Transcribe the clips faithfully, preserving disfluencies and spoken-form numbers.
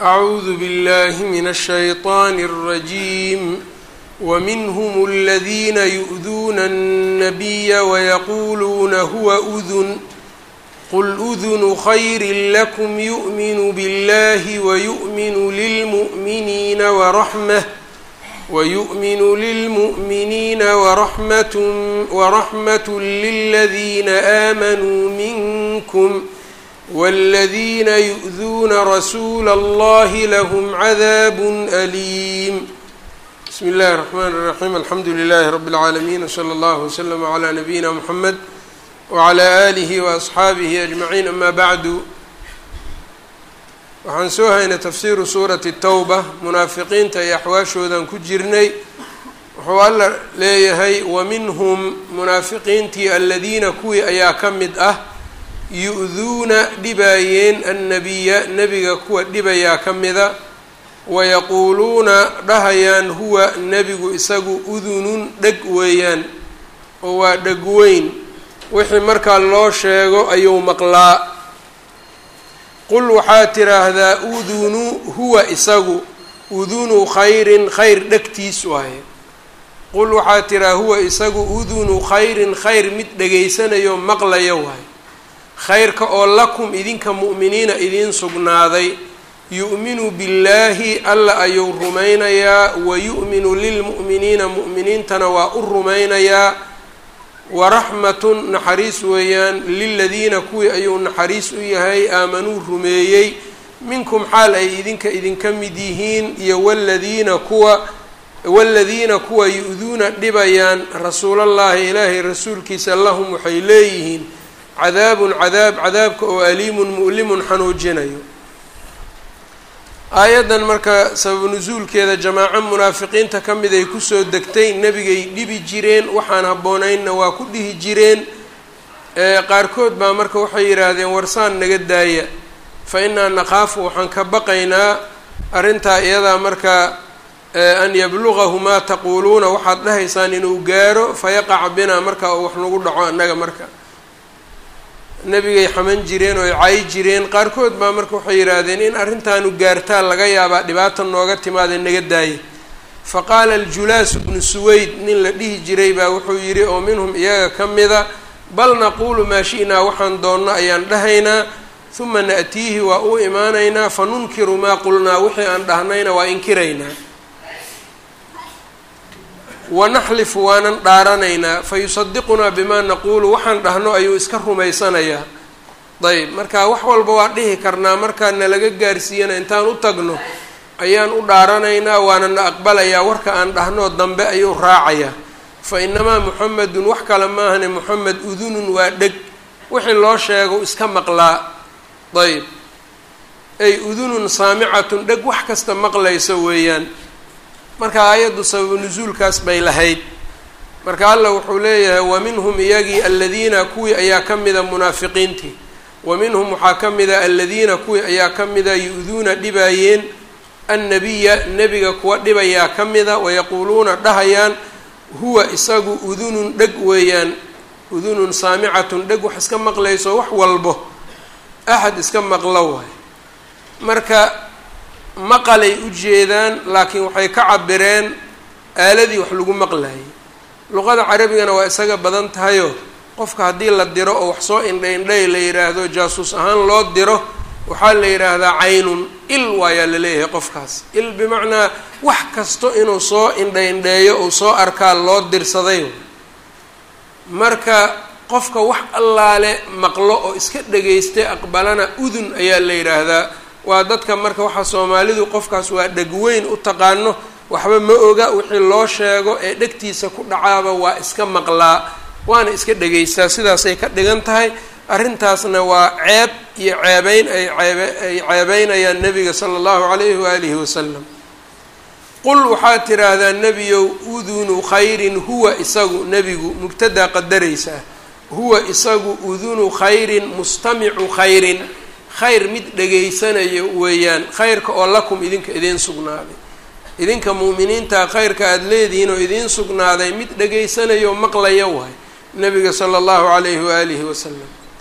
أعوذ بالله من الشيطان الرجيم ومنهم الذين يؤذون النبي ويقولون هو أذن قل أذن خير لكم يؤمن بالله ويؤمن للمؤمنين ورحمة ويؤمن للمؤمنين ورحمة ورحمة للذين آمنوا منكم والذين يؤذون رسول الله لهم عذاب أليم. بسم الله الرحمن الرحيم. الحمد لله رب العالمين وصلى الله وسلم على نبينا محمد وعلى آله وأصحaabihi أجمعين. أما بعد, waxaan soo haynay tafsiiru suurati الtawba. munaafiqiinta iyo axwaashoodan ku jirnay. wuxuu alla leeyahay waminhum munaafiqiintii aladiina kuwii ayaa ka mid ah yu-duuna dhibaayeen annabiya nebiga kuwa dhibayaa ka mida wayaquuluuna dhahayaan huwa nebigu isagu udunun dheg weeyaan oo waa dheg weyn, wixii markaa loo sheego ayuu maqlaa. qul waxaa tiraahdaa udunu huwa isagu udunu khayrin khayr dhegtiis waaye. qul waxaa tiraa huwa isagu udunu khayrin khayr mid dhegaysanayo maqlaya waaye. khayrka oo lakum idinka mu'miniina idiin sugnaaday. yu'minu billaahi alla ayuu rumaynayaa wa yu'minu lilmu'miniina mu'miniintana waa u rumaynayaa. waraxmatun naxariis weeyaan liladiina kuwii ayuu naxariis u yahay aamanuu rumeeyey minkum xaal ay idinka idinka mid yihiin iyo waladiina kuwa waladiina kuwa yu-duuna dhibayaan rasuulallaahi ilaahay rasuulkiisa lahum waxay leeyihiin cadaabun cadaab cadaabka oo aliimun mu'limun xanuujinayo. aayaddan marka sabab nusuulkeeda jamaaco munaafiqiinta ka mid ay kusoo degtay. nebigay dhibi jireen, waxaan habboonaynna waa ku dhihi jireen. qaarkood baa marka waxay yidhaahdeen warsaan naga daaya, fa innaa naqaafu waxaan ka baqaynaa arrintaa iyadaa marka an yablugahu maa taquuluuna waxaad dhahaysaan inuu gaaro fayaqaca binaa marka oo wax nagu dhaco annaga. marka nebigay xaman jireen oo ay caayi jireen. qaarkood baa marka waxay yidhaahdeen in arrintaanu gaartaa laga yaabaa dhibaata nooga timaada naga daaya. fa qaala aljulaas bnu suwayd nin la dhihi jiray baa wuxuu yidhi oo minhum iyaga ka mida bal naquulu maa shi'naa waxaan doonno ayaan dhahaynaa huma na'tiihi waa u imaanaynaa fa nunkiru maa qulnaa wixii aan dhahnayna waa inkiraynaa. wanaxlifu waanan dhaaranaynaa fa yusadiqunaa bimaa naquulu waxaan dhahno ayuu iska rumaysanayaa. ayb marka wax walba waa dhihi karnaa, markaa nalaga gaarsiiyana intaan u tagno ayaan u dhaaranaynaa waana na aqbalayaa. warka aan dhahnoo dambe ayuu raacayaa. fa inamaa muxamedun wax kale maahane muxamed udunun waa dheg, wixii loo sheego iska maqlaa. ayb ay udunun saamicatun dheg wax kasta maqlaysa weeyaan. marka aayaddu sababu nusuulkaas bay lahayd. marka alla wuxuu leeyahay waminhum iyagii aladiina kuwii ayaa ka mida munaafiqiintii. waminhum waxaa ka mida aladiina kuwii ayaa ka mida yu-duuna dhibaayeen annabiya nebiga kuwa dhibayaa ka mida wayaquuluuna dhahayaan huwa isagu udunun dheg weeyaan. udunun saamicatun dheg wax iska maqlayso wax walbo axad iska maqlo waay. marka maqalay u jeedaan laakiin waxay ka cabireen aaladii wax lagu maqlayay. luqada carabigana waa isaga badan tahayoo qofka haddii la diro oo wax soo indha indhay la yidhaahdo jaasuus ahaan loo diro waxaa la yidhaahdaa caynun il waayaa la leeyahay qofkaas. il bimacnaa wax kasto inuu soo indha indheeyo uu soo arkaa loo dirsaday. marka qofka wax allaale maqlo oo iska dhagaystay aqbalana udun ayaa la yidhaahdaa. waa dadka marka waxaa soomaalidu qofkaas waa dhegweyn u taqaano, waxba ma oga, wixii loo sheego ee dhegtiisa ku dhacaaba waa iska maqlaa waana iska dhegaystaa. sidaasay ka dhigan tahay. arrintaasna waa ceeb iyo ceebeyn ay ceebe ay ceebeynayaan nebiga sala allahu calayhi waalihi wasalam. qul waxaad tiraahdaa nebiyow udunu khayrin huwa isagu nebigu mubtadaa qadaraysaa. huwa isagu udunu khayrin mustamicu khayrin khayr mid dhegaysanayo weeyaan. khayrka oo lakum idinka idiin sugnaaday. idinka mu'miniinta khayrka aada leedihiin oo idiin sugnaaday mid dhegaysanayo maqlaya waay nebiga sala allahu calayhi waalihi wasalam.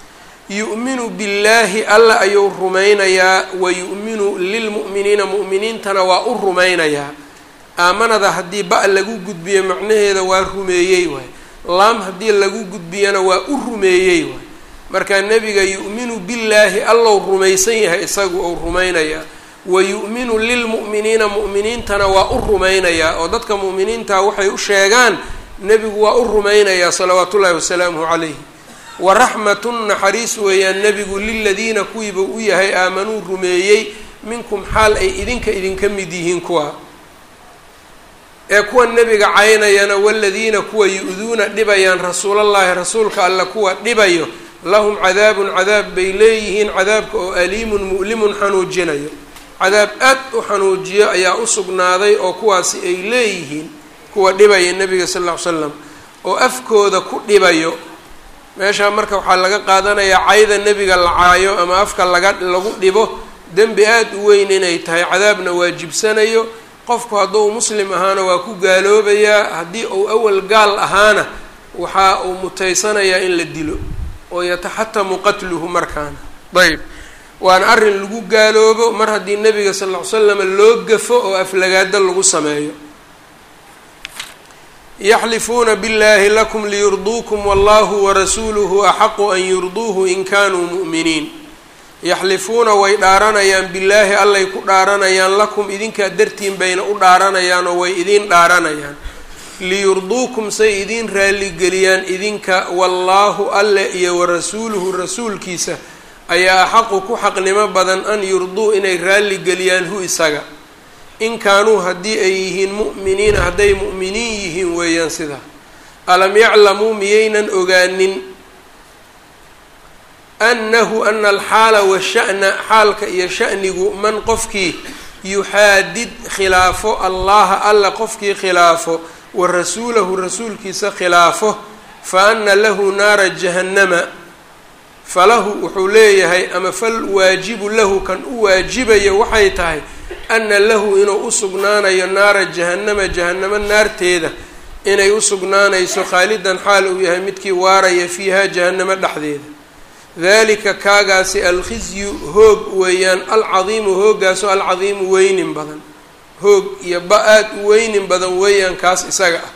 yu'minu billaahi alla ayuu rumaynayaa wa yu'minu lilmu'miniina mu'miniintana waa u rumaynayaa. aamanada haddii ba' lagu gudbiyo macnaheeda waa rumeeyey waay, laam haddii lagu gudbiyana waa u rumeeyey waay. markaa nebiga yu'minu billaahi allow rumaysan yahay isagu ou rumaynayaa, wa yu'minu lilmu'miniina mu'miniintana waa u rumaynayaa oo dadka mu'miniinta waxay u sheegaan nebigu waa u rumaynayaa salawaatu ullaahi wasalaamuhu calayhi. waraxmatun naxariis weeyaan nebigu liladiina kuwiiba u yahay aamanuu rumeeyey minkum xaal ay idinka idinka mid yihiin kuwa ee kuwa nebiga caynayana waladiina kuwa yu-duuna dhibayaan rasuulallaahi rasuulka alla kuwa dhibayo lahum cadaabun cadaab bay leeyihiin, cadaabka oo aliimun mu'limun xanuujinayo. cadaab aad u xanuujiyo ayaa u sugnaaday oo kuwaasi ay leeyihiin kuwa dhibaya nebiga sal lla ly slam oo afkooda ku dhibayo. meeshaa marka waxaa laga qaadanayaa cayda nebiga la caayo ama afka laga lagu dhibo dembi aada u weyn inay tahay, cadaabna waajibsanayo. qofku hadduu muslim ahaana waa ku gaaloobayaa, haddii uu awal gaal ahaana waxa uu mutaysanayaa in la dilo oo yataxatamu qatluhu markaana. ayb waana arrin lagu gaaloobo mar haddii nebiga sal ll ly slam loo gafo oo aflagaado lagu sameeyo. yaxlifuuna billaahi lakum liyurduukum wallahu warasuuluhu axaqu an yurduuhu in kaanuu mu'miniin. yaxlifuuna way dhaaranayaan billaahi allay ku dhaaranayaan lakum idinkaa dartiin bayna u dhaaranayaan oo way idiin dhaaranayaan. liyurduukum say idiin raaligeliyaan idinka, wallaahu alle iyo warasuuluhu rasuulkiisa ayaa axaqu ku xaqnimo badan an yurduu inay raaligeliyaan hu isaga. in kaanuu haddii ay yihiin mu'miniina hadday mu'miniin yihiin weeyaan sidaa. alam yaclamuu miyaynan ogaanin annahu ana alxaala washa'na xaalka iyo sha'nigu man qofkii yuxaadid khilaafo allaha alla qofkii khilaafo wa rasuulahu rasuulkiisa khilaafo fa ana lahu naara jahannama falahu wuxuu leeyahay ama fal waajibu lahu kan u waajibayo waxay tahay ana lahu inuu u sugnaanayo naara jahannama jahannamo naarteeda inay u sugnaanayso khaalidan xaal uu yahay midkii waaraya fiiha jahannamo dhexdeeda. dalika kaagaasi alkhizyu hoog weeyaan alcadiimu hooggaasoo alcadiimu weynin badan, hoog iyo ba-aad u weynin badan weeyaan kaas isaga ah.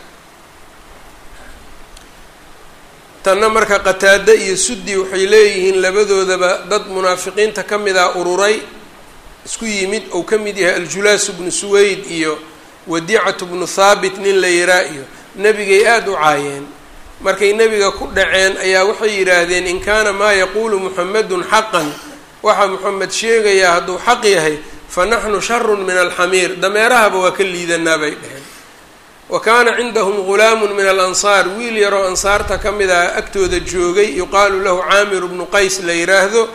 tanna marka qataade iyo suddi waxay leeyihiin labadoodaba dad munaafiqiinta ka mid ah ururay isku yimid ou ka mid yahay aljulaas bnu suwayd iyo wadiicatu bnu thaabit nin la yiraa iyo nebigay aada u caayeen. markay nebiga ku dhaceen ayaa waxay yidhaahdeen in kaana maa yaquulu muxamedun xaqan, waxa muxamed sheegayaa hadduu xaq yahay fa naxnu sharun min alxamiir, dameerahaba waa ka liidanaa bay dheheen. wa kaana cindahum ghulaamun min alansaar, wiil yaroo ansaarta ka mid ah agtooda joogay yuqaalu lahu caamir bnu qays la yidhaahdo.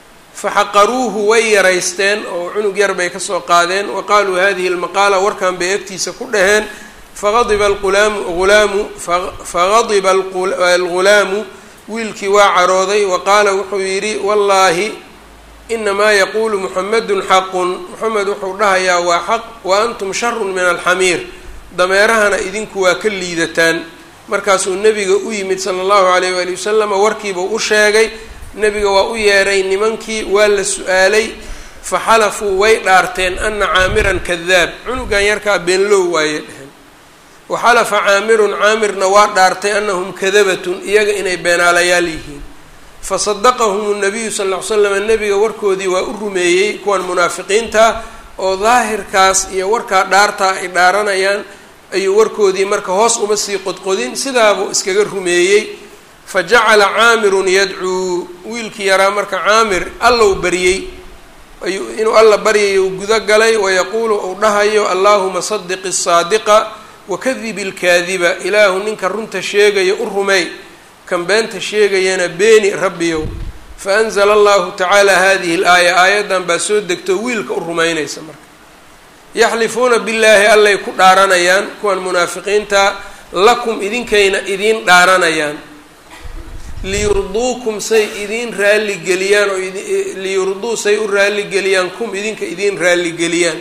faxaqaruuhu way yaraysteen oo cunug yar bay kasoo qaadeen. wa qaaluu hadihi lmaqaala, warkan bay agtiisa ku dhaheen. faqadiba alqulaamu hulaamu faqadiba algulaamu wiilkii waa carooday. wa qaala wuxuu yidhi wallaahi inamaa yaquulu muxamedun xaqun, muxamed wuxuu dhahayaa waa xaq, wa antum sharun min alxamiir, dameerahana idinku waa ka liidataan. markaasuu nebiga u yimid sala allahu alayh waali wasalama, warkiibuu u sheegay. nebiga waa u yeeray nimankii, waa la su-aalay. faxalafuu way dhaarteen ana caamiran kadaab, cunugan yarkaa beenlow waaye dheheen. waxalafa caamirun, caamirna waa dhaartay anahum kadabatun, iyaga inay beenaalayaal yihiin. fasadaqahum nabiyu sal ll ly slam, nebiga warkoodii waa u rumeeyey kuwan munaafiqiinta oo daahirkaas iyo warkaa dhaartaa ay dhaaranayaan ayuu warkoodii marka hoos uma sii qodqodin, sidaabuu iskaga rumeeyey. fa jacala caamirun yadcuu, wiilkii yaraa marka caamir allow baryey, ayuu inuu alla baryayo gudo galay. wayaquulu uu dhahayo allaahuma sadiqi saadiqa wakadib ilkaadiba, ilaahu ninka runta sheegaya u rumey, kan beenta sheegayana beeni rabbiyow. faanzala allahu tacaala hadihi laaya, aayaddan baa soo degto wiilka u rumaynaysa. marka yaxlifuuna billaahi allay ku dhaaranayaan kuwan munaafiqiinta, lakum idinkayna idiin dhaaranayaan, liyurduukum say idiin raaligeliyaan oo liyurduu say u raaligeliyaan kum idinka idiin raaligeliyaan.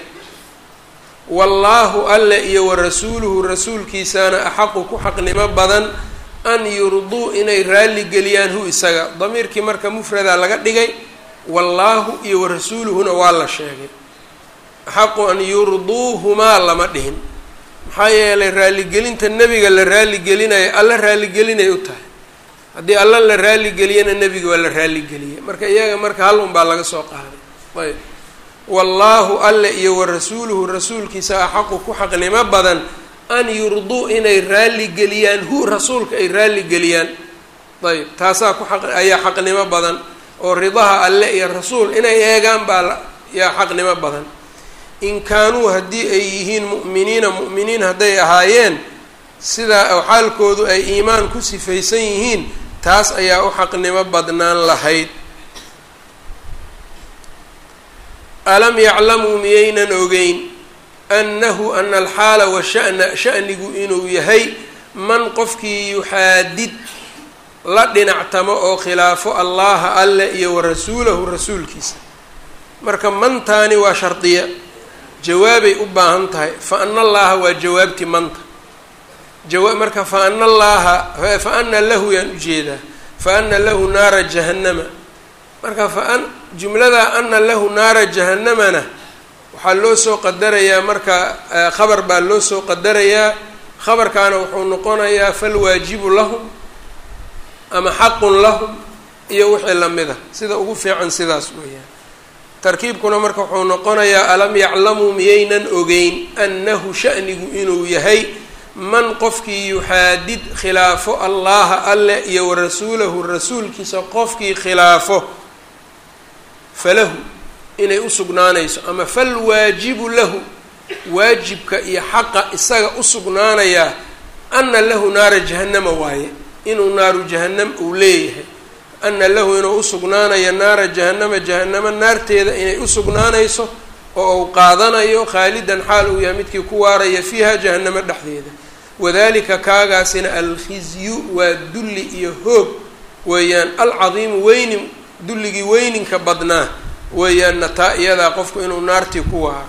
wallaahu alle iyo warasuuluhu rasuulkiisaana axaqu ku xaqnimo badan an yurduu inay raalli geliyaan hu isaga. damiirkii marka mufradaa laga dhigay, wallaahu iyo warasuuluhuna waa la sheegay. axaqu an yurduuhumaa lama dhihin, maxaa yeelay raaligelinta nebiga la raaligelinaya alla raaligelinay u tahay. haddii alla la raaligeliyana nebiga waa la raaligeliyay, marka iyaga marka hal un baa laga soo qaaday. ayb wallaahu alle iyo warasuuluhu rasuulkiisa axaqu ku xaqnimo badan an yurduu inay raaligeliyaan hu rasuulka ay raaligeliyaan. ayb taasaa ku aq ayaa xaqnimo badan, oo ridaha alle iyo rasuul inay eegaan baa yaa xaqnimo badan. in kaanuu haddii ay yihiin mu'miniina mu'miniin hadday ahaayeen sidaa oo xaalkoodu ay iimaan ku sifaysan yihiin, taas ayaa u xaqnimo badnaan lahayd. alam yaclamuu miyaynan ogeyn annahu ana alxaala washa'na sha'nigu inuu yahay man qofkii yuxaadid la dhinactamo oo khilaafo allaha alle iyo warasuulahu rasuulkiisa. marka mantaani waa shardiya, jawaabay u baahan tahay. fa ana allaha waa jawaabti manta jawaab marka fa ana allaha fa ana lahu yaan ujeedaa fa ana lahu naara jahannama. marka fa jumlada ana lahu naara jahannamana waxaa loo soo qadarayaa marka khabar baa loo soo qadarayaa. khabarkaana wuxuu noqonayaa falwaajibu lahum ama xaqun lahum iyo wixii lamida, sida ugu fiican sidaas weeyaan. tarkiibkuna marka wuxuu noqonayaa alam yaclamuu miyaynan ogeyn annahu sha'nigu inuu yahay man qofkii yuxaadid khilaafo allaha alle iyo warasuulahu rasuulkiisa qofkii khilaafo, falahu inay u sugnaanayso, ama falwaajibu lahu waajibka iyo xaqa isaga u sugnaanayaa ana lahu naara jahannama waaye, inuu naaru jahannam uu leeyahay. ana lahu inuu u sugnaanayo naara jahannama jahannama naarteeda inay u sugnaanayso oo uu qaadanayo khaalidan xaal uu yahay midkii ku waaraya fiiha jahannama dhexdeeda. wadalika kaagaasina alkhizyu waa dulli iyo hoog weeyaan, alcadiimu weynin dulligii weyninka badnaa weeyaanna taa iyadaa qofku inuu naartii ku waaro.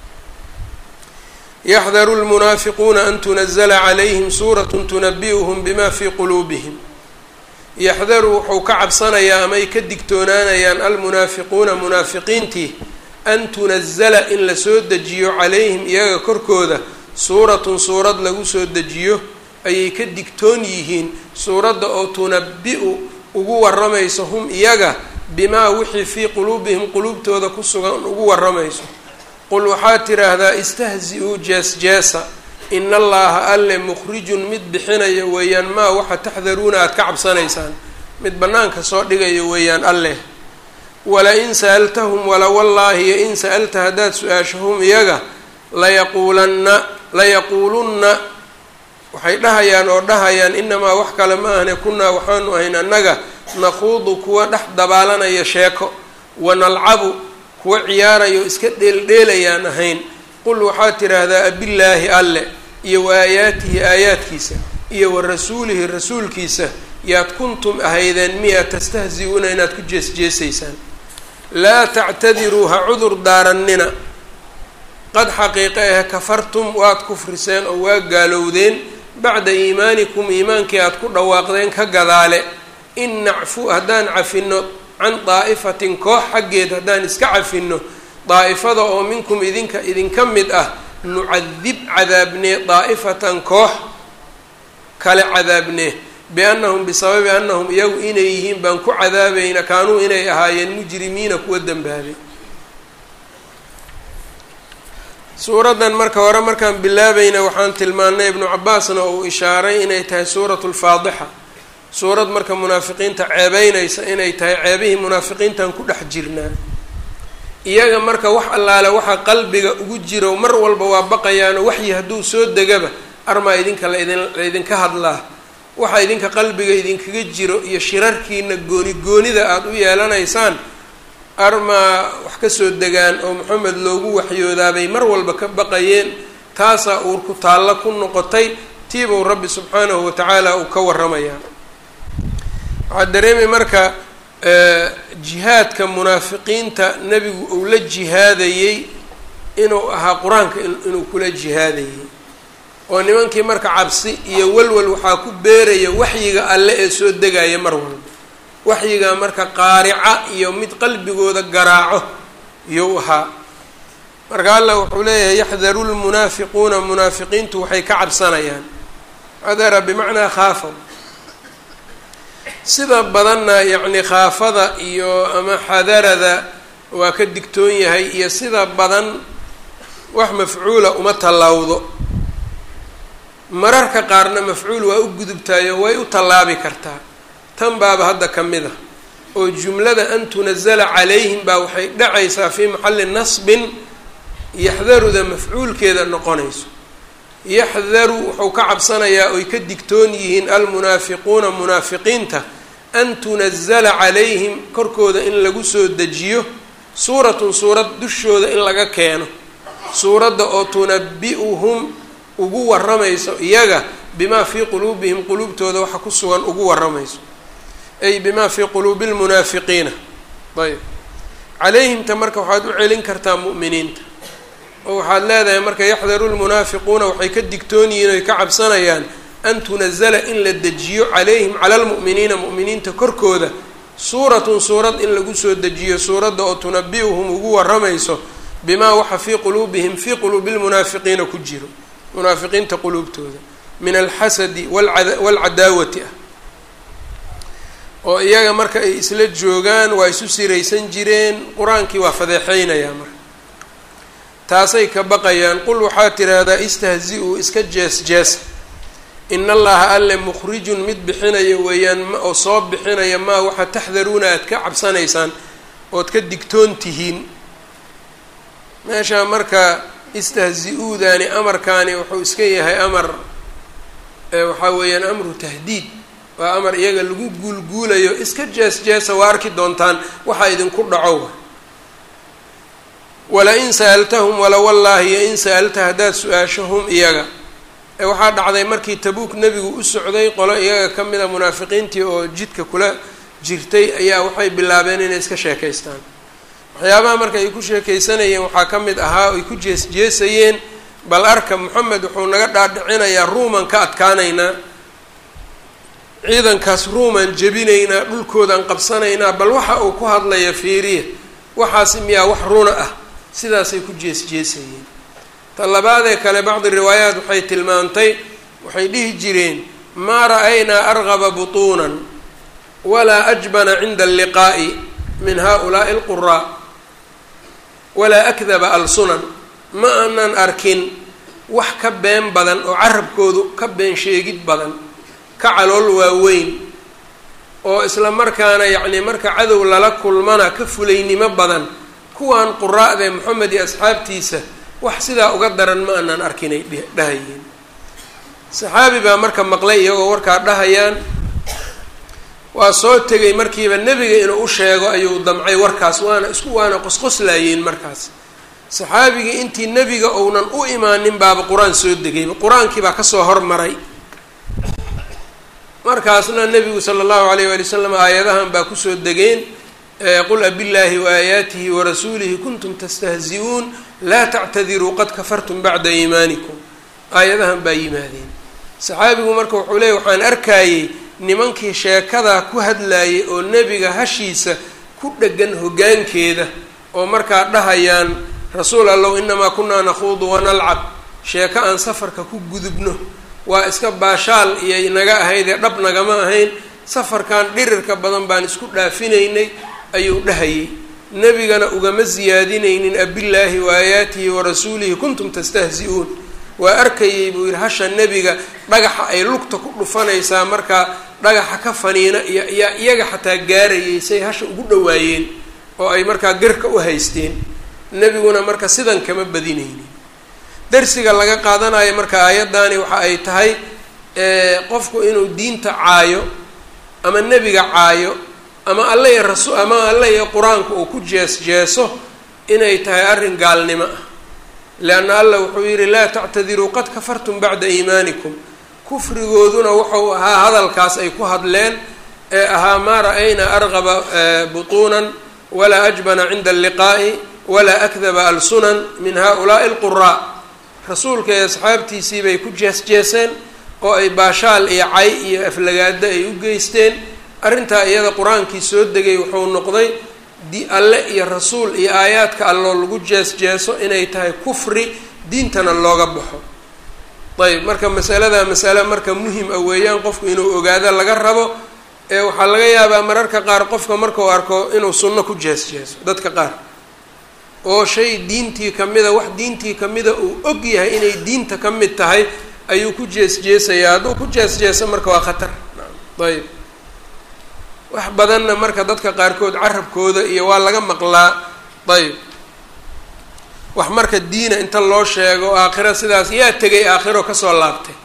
yaxdaru lmunaafiquuna an tunazla calayhim suuratu tunabi'uhum bima fii quluubihim. yaxdaru wuxuu ka cabsanayaa amay ka digtoonaanayaan almunaafiquuna munaafiqiintii an tunazala in la soo dejiyo calayhim iyaga korkooda suuratun suurad lagu soo dejiyo ayay ka digtoon yihiin. suuradda oo tunabi-u ugu waramayso hum iyaga bimaa wixii fii quluubihim quluubtooda ku sugan ugu waramayso. qul waxaad tidhaahdaa istahzi-uu jees-jeesa, ina allaha alle mukhrijun mid bixinaya weeyaan maa waxa taxdaruuna aada ka cabsanaysaan, mid bannaanka soo dhigaya weeyaan alleh. wala-in sa'altahum wala wallaahi yo in sa'alta haddaad su-aashahum iyaga layaquulanna layaquulunna waxay dhahayaan oo dhahayaan inamaa wax kale ma ahne kunnaa waxaanu ahayn annaga nakhuudu kuwa dhex dabaalanaya sheeko, wanalcabu kuwa ciyaarayo iska dheeldheelayaan ahayn. qul waxaad tidhaahdaa abillaahi alle iyo wa aayaatihi aayaadkiisa iyo wa rasuulihi rasuulkiisa yaad kuntum ahaydeen miya tastahzi-uuna inaad ku jees-jeesaysaan. laa tactadiruu ha cudur daarannina, qad xaqiiqe ah kafartum waad kufriseen oo waa gaalowdeen bacda iimaanikum iimaankii aad ku dhawaaqdeen ka gadaale. in nacfu haddaan cafinno can daa'ifatin koox xaggeed haddaan iska cafinno, daa'ifada oo minkum idinka idinka mid ah, nucadib cadaabnee daa'ifatan koox kale cadaabnee, biannahum bisababi annahum iyagu inay yihiin baan ku cadaabayna kaanuu inay ahaayeen mujrimiina kuwa dembaabay. suuraddan marka hore markaan bilaabayna waxaan tilmaannay ibnu cabaasna uu ishaaray inay tahay suuratu lfaadixa, suurad marka munaafiqiinta ceebeynaysa inay tahay. ceebihii munaafiqiintan ku dhex jirnaa, iyaga marka wax allaale waxa qalbiga ugu jiro mar walba waa baqayaano waxyi hadduu soo degaba armaa idinka laidin laydinka hadlaa, waxa idinka qalbiga idinkaga jiro iyo shirarkiina gooni goonida aada u yeelanaysaan armaa wax ka soo degaan oo maxamed loogu waxyoodaabay mar walba ka baqayeen. taasaa uurku taallo ku noqotay, tiibuu rabbi subxaanahu watacaala uu ka warramayaa. waxaa dareemay marka jihaadka munaafiqiinta nebigu uu la jihaadayey inuu ahaa qur-aanka inuu kula jihaadayey, oo nimankii marka cabsi iyo walwal waxaa ku beeraya waxyiga alle ee soo degaya mar walba waxyiga marka qaarica iyo mid qalbigooda garaaco iyo ahaa marka alla wuxuu leeyahay yaxdaru lmunaafiquuna munaafiqiintu waxay ka cabsanayaan xadara bimacnaa khaafa sida badanna yacni khaafada iyo ama xadarada waa ka digtoon yahay iyo sida badan wax mafcuula uma tallawdo mararka qaarna mafcuul waa u gudubtaayo way u tallaabi kartaa tan baaba hadda ka mid ah oo jumlada an tunazala calayhim baa waxay dhacaysaa fii maxalli nasbin yaxdaruda mafcuulkeeda noqonayso yaxdaru wuxuu ka cabsanayaa oy ka digtoon yihiin almunaafiquuna munaafiqiinta an tunazala calayhim korkooda in lagu soo dejiyo suuratun suurad dushooda in laga keeno suuradda oo tunabi-uhum ugu warramayso iyaga bimaa fii quluubihim quluubtooda waxa ku sugan ugu warramayso ay bimaa fii quluubi lmunaafiqiina ayb calayhimta marka waxaad u celin kartaa mu'miniinta oo waxaad leedahay marka yaxdaru lmunaafiquuna waxay ka digtoon yihiin oy ka cabsanayaan an tunazala in la dejiyo calayhim cala lmu'miniina mu'miniinta korkooda suuratun suurad in lagu soo dejiyo suuradda oo tunabi-uhum ugu warramayso bimaa waxa fii quluubihim fii quluubi lmunaafiqiina ku jiro munaafiqiinta quluubtooda min alxasadi waalcadaawati ah oo iyaga marka ay isla joogaan waa isu siraysan jireen qur-aankii waa fadeexeynayaa marka taasay ka baqayaan qul waxaa tiraahdaa istahzi-uu iska jees jeesa in allaha alle mukhrijun mid bixinaya weeyaan oo soo bixinaya maa waxa taxdaruuna aad ka cabsanaysaan ood ka digtoon tihiin meesha marka istahzi-uudaani amarkaani wuxuu iska yahay amar waxaa weeyaan amru tahdiid waa amar iyaga lagu guulguulayo iska jees jeesa waa arki doontaan waxaa idinku dhaco wala in sa'altahum wala wallaahi iyo in sa'alta haddaad su-aashahum iyaga ee waxaa dhacday markii tabuuk nebigu u socday qolo iyaga ka mida munaafiqiintii oo jidka kula jirtay ayaa waxay bilaabeen inay iska sheekaystaan waxyaabaha marka ay ku sheekaysanayeen waxaa ka mid ahaa ay ku jees jeesayeen bal arka moxamed wuxuu naga dhaadhicinayaa ruuman ka adkaanaynaa ciidankaas ruuman jebinaynaa dhulkoodaan qabsanaynaa bal waxa uu ku hadlaya fiiriya waxaasi miyaa wax runa ah sidaasay ku jees jeesayeen ta labaadee kale bacdi riwaayaat waxay tilmaantay waxay dhihi jireen maa ra-aynaa argaba butuunan walaa ajbana cinda alliqaa'i min haa-ulaa'i alquraa walaa akdaba alsunan ma aanan arkin wax ka been badan oo carabkoodu ka been sheegid badan ka calool waaweyn oo isla markaana yacni marka cadow lala kulmana ka fulaynimo badan kuwan quraa'dee moxamed iyo asxaabtiisa wax sidaa uga daran ma aanan arkinay dhahayeen saxaabi baa marka maqlay iyagoo warkaa dhahayaan waa soo tegay markiiba nebiga inuu u sheego ayuu damcay warkaas waana isku waana qosqoslaayeen markaas saxaabigii intii nebiga ounan u imaanin baaba qur-aan soo degayba qur-aankii baa kasoo hormaray markaasna nebigu sala allahu alayh waali wasalam aayadahan baa kusoo degeen qul abillaahi waaaayaatihi warasuulihi kuntum tastahzi-uun laa tactadiruu qad kafartum bacda iimaanikum aayadahan baa yimaadeen saxaabigu marka wuxuu leeyay waxaan arkayey nimankii sheekadaa ku hadlaayay oo nebiga hashiisa ku dhegan hoggaankeeda oo markaa dhahayaan rasuul allow inamaa kunaa nakhuudu wanalcab sheeko aan safarka ku gudubno waa iska baashaal iyo naga ahaydee dhab nagama ahayn safarkan dhirirka badan baan isku dhaafinaynay ayuu dhahayay nebigana ugama siyaadinaynin abillaahi waaaayaatihi warasuulihi kuntum tastahzi-uun waa arkayay buu yidhi hasha nebiga dhagaxa ay lugta ku dhufanaysaa markaa dhagaxa ka faniina iyo yaa iyaga xataa gaarayay say hasha ugu dhawaayeen oo ay markaa garka u haysteen nebiguna marka sidan kama badinaynin darsiga laga qaadanayo marka aayaddaani waxa ay tahay qofku inuu diinta caayo ama nebiga caayo ama alle iyo rasul ama alle iyo qur-aanka uu ku jees jeeso inay tahay arrin gaalnimo ah leanna alla wuxuu yidhi laa tactadiruu qad kafartum bacda iimaanikum kufrigooduna wuxuu ahaa hadalkaas ay ku hadleen ee ahaa maa ra-aynaa argaba butuunan walaa ajbana cinda alliqaa'i walaa akdaba alsunan min haa-ulaa'i alquraa rasuulka iyo asxaabtiisii bay ku jees-jeeseen oo ay baashaal iyo cay iyo aflagaado ay u geysteen. arrintaa iyada qur-aankii soo degay wuxuu noqday di alle iyo rasuul iyo aayaadka alloo lagu jees-jeeso inay tahay kufri diintana looga baxo. ayb marka masalada masale marka muhim ah weeyaan qofku inuu ogaado laga rabo. ee waxaa laga yaabaa mararka qaar qofka markuu arko inuu sunno ku jees-jeeso dadka qaar oo shay diintii kamida wax diintii kamida uu og yahay inay diinta ka mid tahay ayuu ku jees-jeesayaa. hadduu ku jees-jeeso marka waa khatar. ayb wax badanna marka dadka qaarkood carabkooda iyo waa laga maqlaa. ayb wax marka diina inta loo sheego aakhiro sidaas yaa tegay aakhiro kasoo laabtay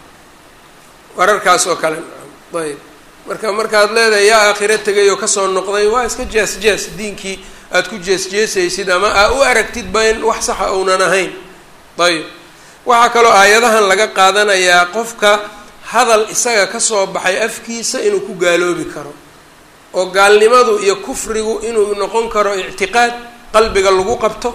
wararkaas oo kale. ayb marka markaad leedahay yaa aakhiro tegay oo kasoo noqday waa iska jees-jees diinkii aada ku jees-jeesaysid ama aa u aragtid ba in wax saxa uunan ahayn. ayb waxaa kaloo aayadahan laga qaadanayaa qofka hadal isaga kasoo baxay afkiisa inuu ku gaaloobi karo oo gaalnimadu iyo kufrigu inuu noqon karo ictiqaad qalbiga lagu qabto,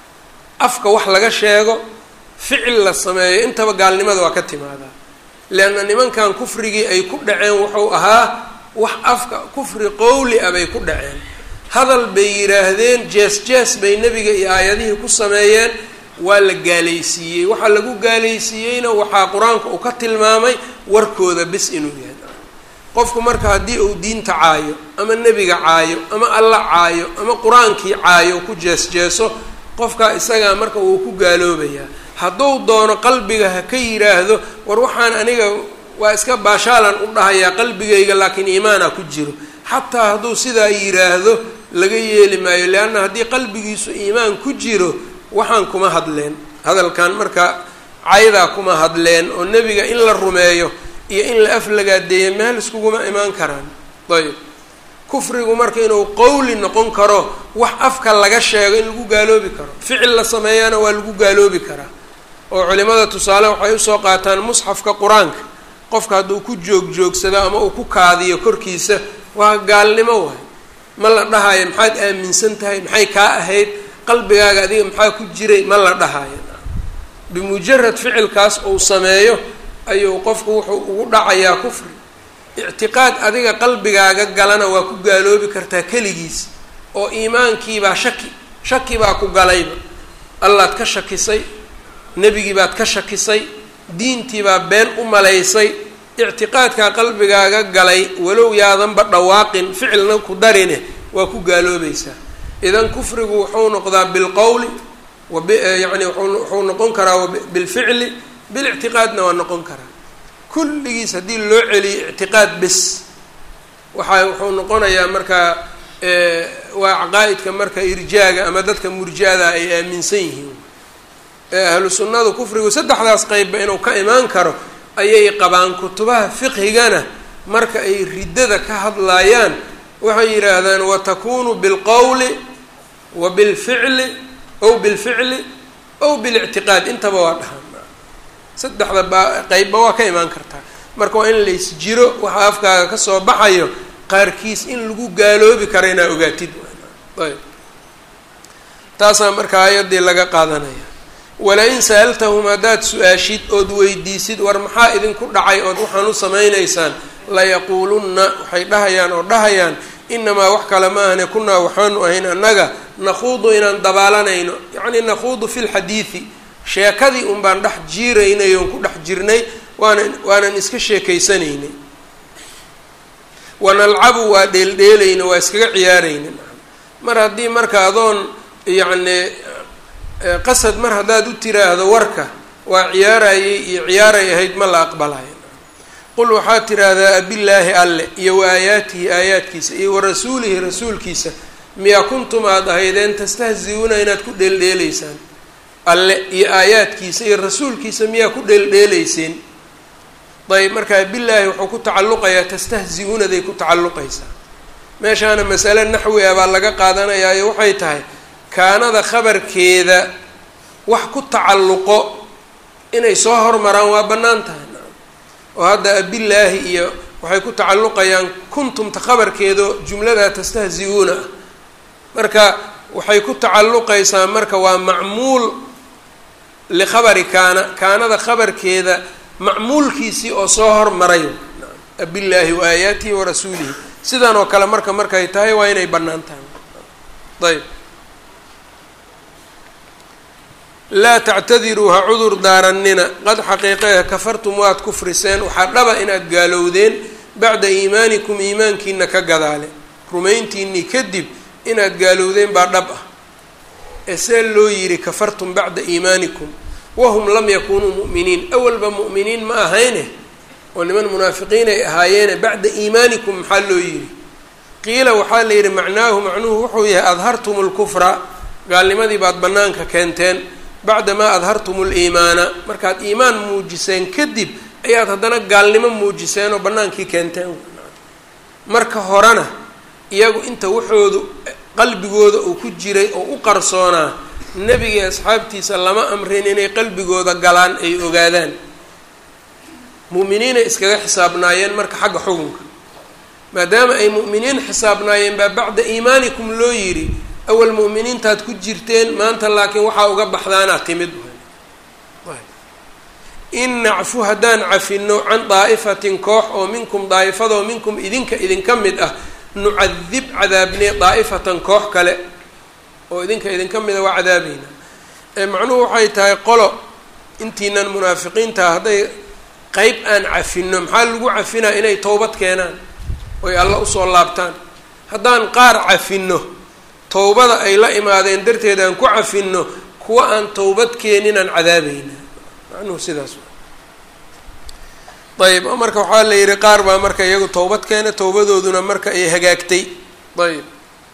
afka wax laga sheego, ficil la sameeyo, intaba gaalnimada waa ka timaadaa. leanna nimankan kufrigii ay ku dhaceen wuxuu ahaa wax afka kufri qowli ah bay ku dhaceen. hadal bay yidhaahdeen, jees-jees bay nebiga iyo aayadihii ku sameeyeen, waa la gaalaysiiyey. waxaa lagu gaalaysiiyeyna waxaa qur-aanka uu ka tilmaamay warkooda bis inuu yahay. qofku marka haddii uu diinta caayo ama nebiga caayo ama alla caayo ama qur-aankii caayo ku jees-jeeso, qofka isagaa marka wuu ku gaaloobayaa. hadduu doono qalbiga ha ka yidhaahdo war waxaan aniga waa iska baashaalan u dhahayaa qalbigayga laakiin iimaana ku jiro, xataa hadduu sidaa yidhaahdo laga yeeli maayo. leanna haddii qalbigiisu iimaan ku jiro waxaan kuma hadleen, hadalkan marka caydaa kuma hadleen oo nebiga in la rumeeyo iyo in la aflagaadeeyo meel iskuguma imaan karaan. ayb kufrigu marka inuu qowli noqon karo, wax afka laga sheego in lagu gaaloobi karo, ficil la sameeyana waa lagu gaaloobi karaa. oo culimada tusaale waxay usoo qaataan musxafka qur-aanka qofka hadduu ku joog-joogsado ama uu ku kaadiyo korkiisa waa gaalnimo waay. ma la dhahayo maxaad aaminsan tahay, maxay kaa ahayd, qalbigaaga adiga maxaa ku jiray, ma la dhahayo. bimujarad ficilkaas uu sameeyo ayuu qofku wuxuu ugu dhacayaa kufri. ictiqaad adiga qalbigaaga galana waa ku gaaloobi kartaa keligiis oo iimaankiibaa shaki shaki baa ku galayba. allaad ka shakisay, nebigii baad ka shakisay, diintiibaa been u malaysay. ictiqaadkaa qalbigaaga galay walow yaadanba dhawaaqin ficilna ku darine waa ku gaaloobaysaa. idan kufrigu wuxuu noqdaa bilqowli yani wuxuu noqon karaa bilficli, bilictiqaadna waa noqon karaa. kulligiis haddii loo celiyo ictiqaad bes waxa wuxuu noqonayaa markaa waa caqaa'idka marka irjaaga ama dadka murjiada ay aaminsan yihiin. ahlu sunnadu kufrigu saddexdaas qeybba inuu ka imaan karo ayay qabaan. kutubaha fiqhigana marka ay riddada ka hadlaayaan waxay yidhaahdaan watakunu bilqowli wa bilficli ow bilficli ow bilictiqaad, intaba waa dhahaan. saddexda ba qeybba waa ka imaan kartaa. marka waa in lays jiro waxa afkaaga kasoo baxayo qaarkiis in lagu gaaloobi karo inaa ogaatid. ayb taasaa marka aayaddii laga qaadanaya. wala-in sa'altahum haddaad su-aashid ood weydiisid war maxaa idinku dhacay ood waxaan u samaynaysaan, layaquulunna waxay dhahayaan oo dhahayaan inamaa wax kale ma ahne kunaa waxaanu ahayn annaga nakhuudu inaan dabaalanayno, yacni nakhuudu fi lxadiidi, sheekadii un baan dhex jiiraynay oon ku dhex jirnay, waana waanan iska sheekaysanaynay. wanalcabu waa dheeldheelayna, waa iskaga ciyaarayna. mar haddii marka adoon yacni qasad mar haddaad u tiraahdo warka waa ciyaarayay iyo ciyaaray ahayd ma la aqbalayo. qul waxaad tiraahdaa abillaahi alle iyo wa aayaatihi aayaadkiisa iyo wa rasuulihi rasuulkiisa miyaa kuntum aad ahaydeen tastahzi-uuna inaad ku dheeldheelaysaan. alle iyo aayaadkiisa iyo rasuulkiisa miyaa ku dheeldheelayseen. ayb markaa billaahi wuxuu ku tacalluqayaa tastahzi-uunaday ku tacalluqaysaa. meeshaana masale naxwi ah baa laga qaadanayaayo waxay tahay kaanada khabarkeeda wax ku tacalluqo inay soo hormaraan waa bannaan tahay. oo hadda abillaahi iyo waxay ku tacalluqayaan kuntumta khabarkeedo jumladaa tastahzi-uuna ah. marka waxay ku tacalluqaysaa marka waa macmuul likhabari kaana kaanada khabarkeeda macmuulkiisii oo soo hormaray billaahi wa aayaatihi wa rasuulihi sidan oo kale marka markay tahay waa inay bannaan tahay ayb laa tactadiruu ha cudur daarannina qad xaqiiqeeh kafartum waad kufriseen waxaa dhaba inaad gaalowdeen bacda iimaanikum iimaankiina ka gadaale rumayntiinii kadib inaad gaalowdeen baa dhab ah ee see loo yidhi kafartum bacda iimaanikum wahum lam yakunuu mu'miniin awalba mu'miniin ma ahayne oo niman munaafiqiin ay ahaayeene bacda iimaanikum maxaa loo yidhi qiila waxaa la yidhi macnaahu macnuhu wuxuu yahay adhartum lkufra gaalnimadii baad bannaanka keenteen bacdamaa adhartum liimaana markaad iimaan muujiseen kadib ayaad haddana gaalnimo muujiseen oo bannaankii keenteen marka horena iyagu inta waxoodu qalbigooda uu ku jiray oo u qarsoonaa nebiga asxaabtiisa lama amrin inay qalbigooda galaan ay ogaadaan mu'miniinay iskaga xisaabnaayeen marka xagga xukunka maadaama ay mu'miniin xisaabnaayeen baa bacda iimaanikum loo yidhi awal mu'miniintaad ku jirteen maanta laakiin waxaa uga baxdaanaa timid in nacfu haddaan cafino can daa'ifatin koox oo minkum daa'ifadoo minkum idinka idinka mid ah nucadib cadaabnee daa'ifatan koox kale oo idinka idinka mida waa cadaabayna ee macnuhu waxay tahay qolo intiinan munaafiqiinta hadday qeyb aan cafino maxaa lagu cafinaa inay towbad keenaan oy alla usoo laabtaan haddaan qaar cafino towbada ay la imaadeen darteed aan ku cafino kuwa aan towbad keenin aan cadaabayna macnuhu sidaas ayb marka waxaa la yidhi qaar baa marka iyagu towbad keena towbadooduna marka ay hagaagtay ayb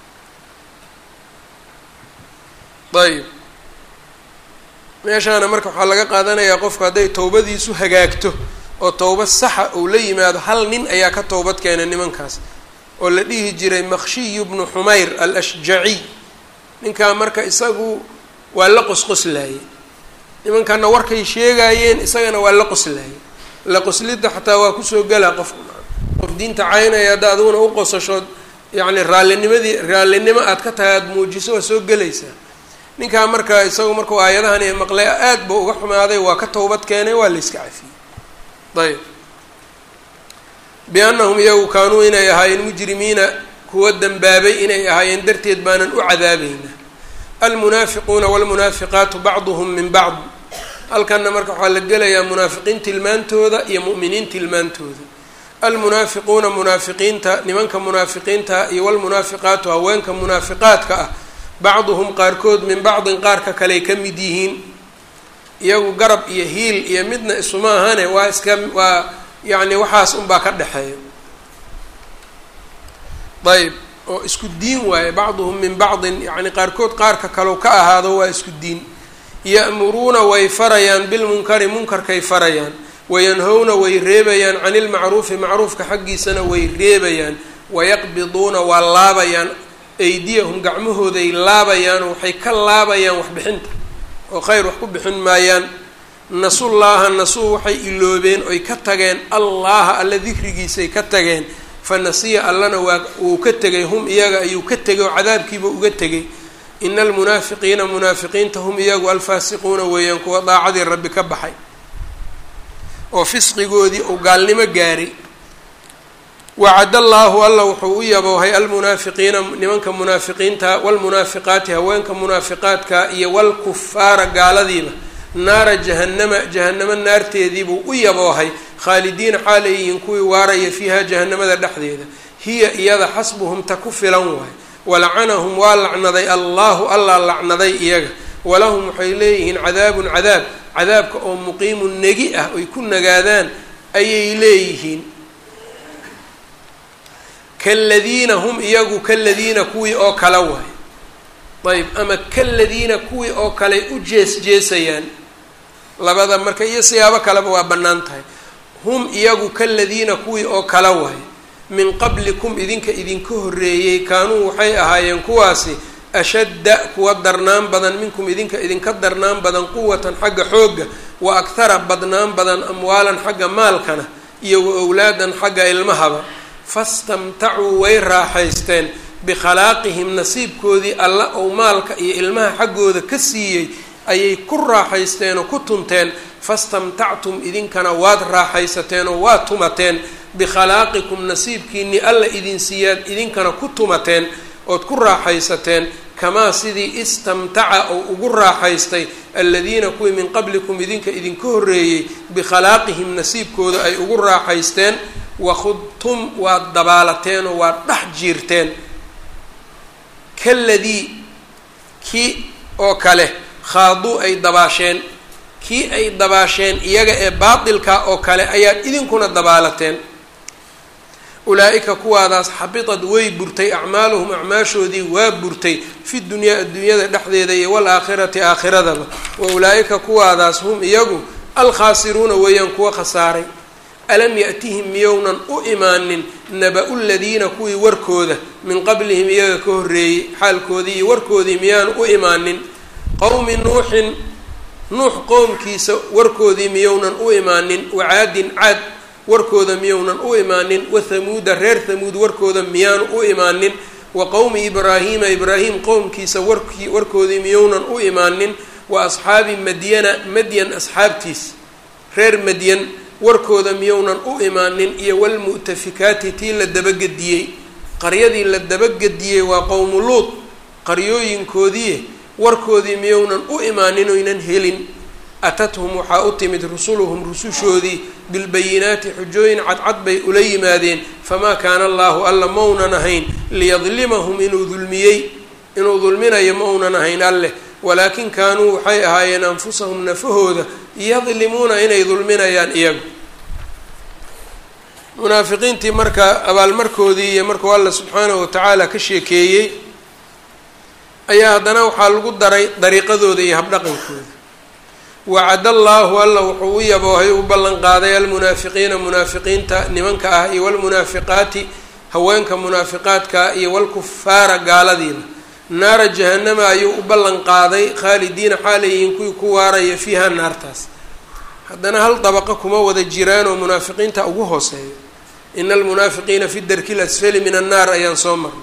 ayb meeshaana marka waxaa laga qaadanayaa qofku hadday towbadiisu hagaagto oo towbad saxa uu la yimaado hal nin ayaa ka towbad keenay nimankaas oo la dhihi jiray makhshiyu bnu xumayr al-ashjaciy ninkaa marka isagu waa la qosqoslaayey nimankana warkay sheegaayeen isagana waa la qoslaayey la qoslidda xataa waa kusoo gelaa qofku qof diinta caynaya hadda aduguna u qosashood yacni raallinimadii raallinimo aad ka tahay aada muujiso waa soo gelaysaa ninkaa marka isagu markuu aayadahan ee maqlay aad buu uga xumaaday waa ka towbad keenay waa la iska cafiyey ayb biannahum iyagu kaanuu inay ahaayeen mujrimiina kuwa dembaabay inay ahaayeen darteed baanan u cadaabayna almunaafiquuna waalmunaafiqaatu bacduhum min bacd halkanna marka waxaa la gelayaa munaafiqiin tilmaantooda iyo mu'miniin tilmaantooda almunaafiquuna munaafiqiinta nimanka munaafiqiinta iyo walmunaafiqaatu haweenka munaafiqaadka ah bacduhum qaarkood min bacdin qaarka kaley ka mid yihiin iyagu garab iyo hiil iyo midna isuma ahane waa iska waa yacni waxaas unbaa ka dhexeeya ayb oo isku diin waaye bacduhum min bacdin yacni qaarkood qaarka kalow ka ahaado waa isku diin ya'muruuna way farayaan bilmunkari munkarkay farayaan wayanhowna way reebayaan cani ilmacruufi macruufka xaggiisana way reebayaan wayaqbiduuna waa laabayaan aydiyahum gacmahooday laabayaan oo waxay ka laabayaan waxbixinta oo khayr wax ku bixin maayaan nasullaaha nasuu waxay iloobeen oy ka tageen allaha alla dikrigiisay ka tageen fa nasiya allana waa wuu ka tegay hum iyaga ayuu ka tegay oo cadaabkiiba uga tegay ina almunaafiqiina munaafiqiinta hum iyagu alfaasiquuna weeyaan kuwa daacadii rabbi ka baxay oo fisqigoodii uu gaalnimo gaaray wacad allaahu alla wuxuu u yaboohay almunaafiqiina nimanka munaafiqiinta walmunaafiqaati haweenka munaafiqaadka iyo walkufaara gaaladiiba naara jahannama jahanamo naarteediibuu u yaboohay khaalidiina xaalayihiin kuwii waaraya fiiha jahanamada dhexdeeda hiya iyada xasbuhum ta ku filan waay walacanahum waa lacnaday allaahu allaa lacnaday iyaga walahum waxay leeyihiin cadaabun cadaab cadaabka oo muqiimun negi ah oy ku nagaadaan ayay leeyihiin kaladiina hum iyagu kaladiina kuwii oo kale waay ayb ama kaladiina kuwii oo kale u jees jeesayaan labada marka iyo siyaabo kaleba waa bannaan tahay hum iyagu kaladiina kuwii oo kale waay min qablikum idinka idinka horreeyey kaanuu waxay ahaayeen kuwaasi ashadda kuwa darnaan badan minkum idinka idinka darnaan badan quwatan xagga xoogga wa akhara badnaan badan amwaalan xagga maalkana iyo wa owlaadan xagga ilmahaba fastamtacuu way raaxaysteen bikhalaaqihim nasiibkoodii alla ou maalka iyo ilmaha xaggooda ka siiyey ayay ku raaxaysteen oo ku tunteen fastamtactum idinkana waad raaxaysateen oo waad tumateen bikhalaqikum nasiibkiinii alla idin siiyaad idinkana ku tumateen ood ku raaxaysateen kamaa sidii istamtaca oo ugu raaxaystay aladiina kuwii min qablikum idinka idinka horreeyey bikhalaaqihim nasiibkooda ay ugu raaxaysteen wakhudtum waad dabaalateen oo waad dhex jiirteen kaladii kii oo kale khaaduu ay dabaasheen kii ay dabaasheen iyaga ee baatilka oo kale ayaad idinkuna dabaalateen ulaa'ika kuwaadaas xabitad way burtay acmaaluhum acmaashoodii waa burtay fi dunyaa adduunyada dhexdeeda iyo waalaakhirati aakhiradaba wa ulaa'ika kuwaadaas hum iyagu alkhaasiruuna weeyaan kuwa khasaaray alam ya'tihim miyownan u imaanin naba-u ladiina kuwii warkooda min qablihim iyaga ka horreeyey xaalkoodii iyo warkoodii miyaan u imaanin qowmi nuuxin nuux qowmkiisa warkoodii miyownan u imaanin wacaadin caad warkooda miyownan u imaanin wathamuuda reer thamuud warkooda miyaanu u imaanin wa qowmi ibraahiima ibraahim qowmkiisa warkii warkoodii miyownan u imaanin wa asxaabi madyana madyan asxaabtiis reer madyan warkooda miyownan u imaanin iyo walmu'tafikaati tii la dabagediyey qaryadii la dabagediyey waa qowmu luud qaryooyinkoodii warkoodii miyownan u imaanin oynan helin atathum waxaa u timid rusuluhum rusushoodii bilbayinaati xujooyin cadcad bay ula yimaadeen famaa kaana allaahu alla maunan ahayn liyadlimahum inuu dulmiyey inuu dulminayo maunan ahayn alleh walaakin kaanuu waxay ahaayeen anfusahum nafahooda yadlimuuna inay dulminayaan iyagu munaafiqiintii marka abaalmarkoodii iyo markuu alla subxaanahu watacaala ka sheekeeyey ayaa haddana waxaa lagu daray dariiqadooda iyo habdhaqankooda wacada allaahu alla wuxuu u yaboohay u ballan qaaday almunaafiqiina munaafiqiinta nimanka ah iyo walmunaafiqaati haweenka munaafiqaadka iyo walkufaara gaaladiiba naara jahanama ayuu u ballan qaaday khaalidiina xaalayihiin kuwii ku waaraya fiiha naartaas haddana hal dabaqa kuma wada jiraan oo munaafiqiinta ugu hooseeya ina almunaafiqiina fi darki lasfali min annaar ayaan soo marnay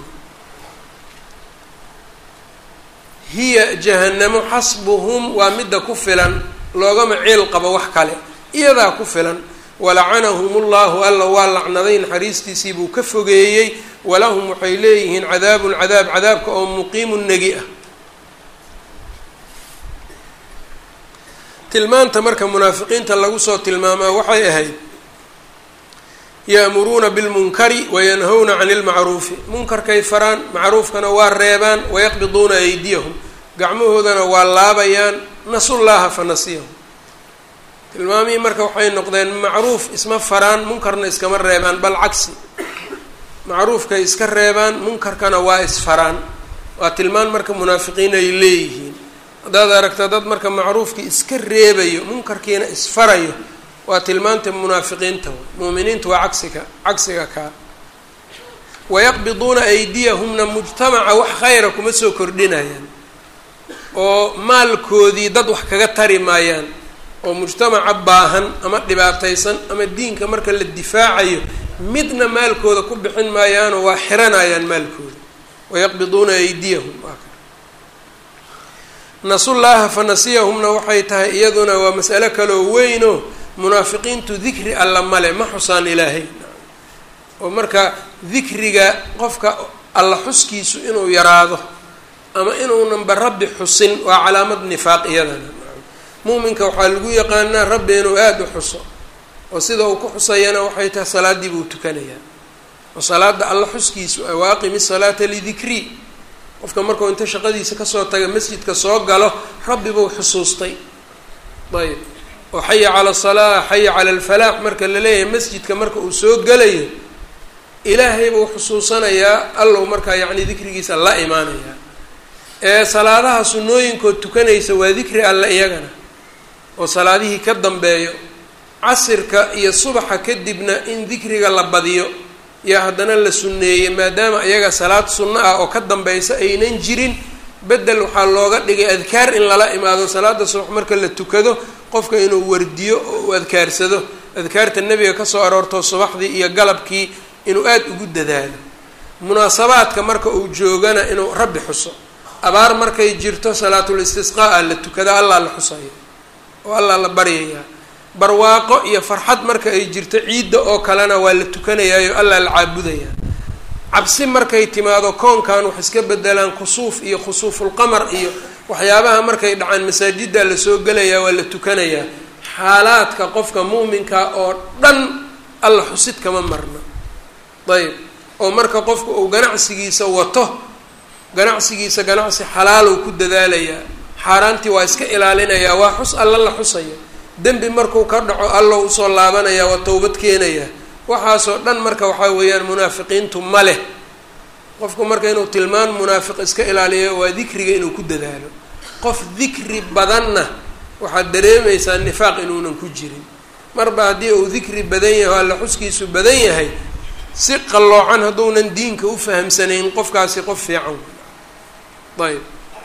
hiya jahanamo xasbuhum waa midda ku filan loogama ceel qabo wax kale iyadaa ku filan walacanahum ullahu alla waa lacnaday naxariistiisii buu ka fogeeyey walahum waxay leeyihiin cadaabun cadaab cadaabka oo muqiimun negi ah tilmaanta marka munaafiqiinta lagu soo tilmaamaa waxay ahayd ya'muruuna bilmunkari wayanhawna cani ilmacruufi munkarkay faraan macruufkana waa reebaan wayaqbiduuna aydiyahum gacmahoodana waa laabayaan nasullaaha fa nasiyahum tilmaamihii marka waxay noqdeen macruuf isma faraan munkarna iskama reebaan bal cagsi macruufkay iska reebaan munkarkana waa isfaraan waa tilmaan marka munaafiqiin ay leeyihiin haddaad aragta dad marka macruufkii iska reebayo munkarkiina isfarayo waa tilmaanta munaafiqiinta mu'miniinta waa cagsiga cagsiga kaa wayaqbiduuna aydiyahumna mujtamaca wax khayra kuma soo kordhinayaan oo maalkoodii dad wax kaga tari maayaan oo mujtamaca baahan ama dhibaataysan ama diinka marka la difaacayo midna maalkooda ku bixin maayaanoo waa xiranayaan maalkooda wayaqbiduuna aydiyahum nasullaaha fa nasiyahumna waxay tahay iyaduna waa mas'alo kaloo weynoo munaafiqiintu dikri alla male ma xusaan ilaahay oo marka dikriga qofka alla xuskiisu inuu yaraado ama inuunanba rabbi xusin waa calaamad nifaaq iyadana muuminka waxaa lagu yaqaanaa rabbi inuu aada u xuso oo sida uu ku xusayana waxay tahay salaaddii buu tukanayaa oo salaada alla xuskiisu wa aqimi salaata lidikrii qofka markuu inta shaqadiisa kasoo taga masjidka soo galo rabbi buu xusuustay ayb oo xaya cala asalaa xaya cala alfalaax marka la leeyahay masjidka marka uu soo gelayo ilaahay buu xusuusanayaa allow markaa yacni dikrigiisa la imaanayaa ee salaadaha sunnooyinkood tukanaysa waa dikri alle iyagana oo salaadihii ka dambeeyo casirka iyo subaxa kadibna in dikriga la badiyo yaa haddana la sunneeyey maadaama iyaga salaad sunno ah oo ka dambaysa aynan jirin bedel waxaa looga dhigay adkaar in lala imaado salaada subax marka la tukado qofka inuu wardiyo oo uu adkaarsado adkaarta nebiga kasoo aroorto subaxdii iyo galabkii inuu aada ugu dadaalo munaasabaadka marka uu joogana inuu rabbi xuso abaar markay jirto salaatul istisqaa la tukada allah la xusayo oo allah la baryaya barwaaqo iyo farxad marka ay jirto ciidda oo kalena waa la tukanayaayo allah la caabudaya cabsi markay timaado koonkan wax iska bedelaan kusuuf iyo khusuuful qamar iyo waxyaabaha markay dhacaan masaajidda la soo gelayaa waa la tukanayaa xaalaadka qofka muuminka oo dhan alla xusid kama marna ayb oo marka qofku uu ganacsigiisa wato ganacsigiisa ganacsi xalaal uu ku dadaalayaa xaaraantii waa iska ilaalinayaa waa xus alla la xusaya dembi markuu ka dhaco alla usoo laabanaya waa towbad keenaya waxaasoo dhan marka waxaa weeyaan munaafiqiintu ma leh qofku marka inuu tilmaan munaafiq iska ilaaliyo waa dikriga inuu ku dadaalo qof dikri badanna waxaad dareemaysaa nifaaq inuunan ku jirin marba haddii uu dikri badan yahay oo alla xuskiisu badan yahay si qalloocan hadduunan diinka u fahamsanayn qofkaasi qof fiican ayb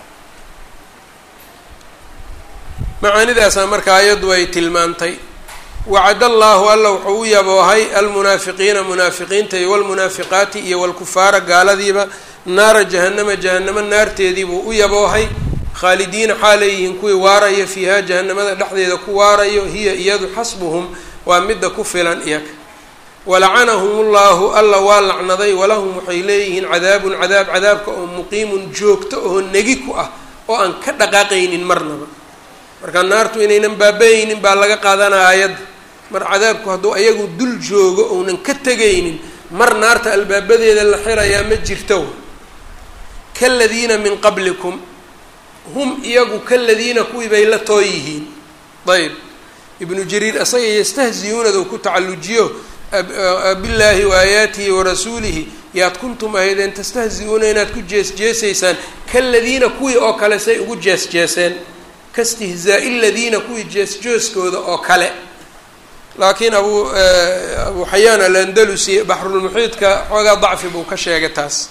macaanidaasaa marka ayaddu ay tilmaantay wacad allaahu alla wuxuu u yaboohay almunaafiqiina munaafiqiinta iyo walmunaafiqaati iyo walkufaara gaaladiiba naara jahanama jahanamo naarteediibuu u yaboohay khaalidiina xaaleyihiin kuwii waaraya fiihaa jahanamada dhexdeeda ku waarayo hiya iyadu xasbuhum waa midda ku filan iyaga walacanahum ullahu alla waa lacnaday walahum waxay leeyihiin cadaabun cadaab cadaabka oo muqiimun joogto oo negi ku ah oo aan ka dhaqaaqaynin marnaba marka naartu inaynan baabayeynin baa laga qaadanaa aayadda mar cadaabku hadduu ayagu dul joogo ounan ka tegaynin mar naarta albaabadeeda la xirayaa ma jirto kaladiina min qablikum hum iyagu kaladiina kuwii bay la too yihiin ayb ibnu jariir asaga yastahziyuunadu ku tacallujiyo billaahi waaaayaatihi warasuulihi yaad kuntum ahaydeen tastahzi-uuna inaad ku jees-jeesaysaan kaladiina kuwii oo kale say ugu jees-jeeseen kaistihzaa-i ladiina kuwii jees-jooskooda oo kale laakiin abu abu xayaan alandalusi baxrulmuxiidka xoogaa dacfi buu ka sheegay taas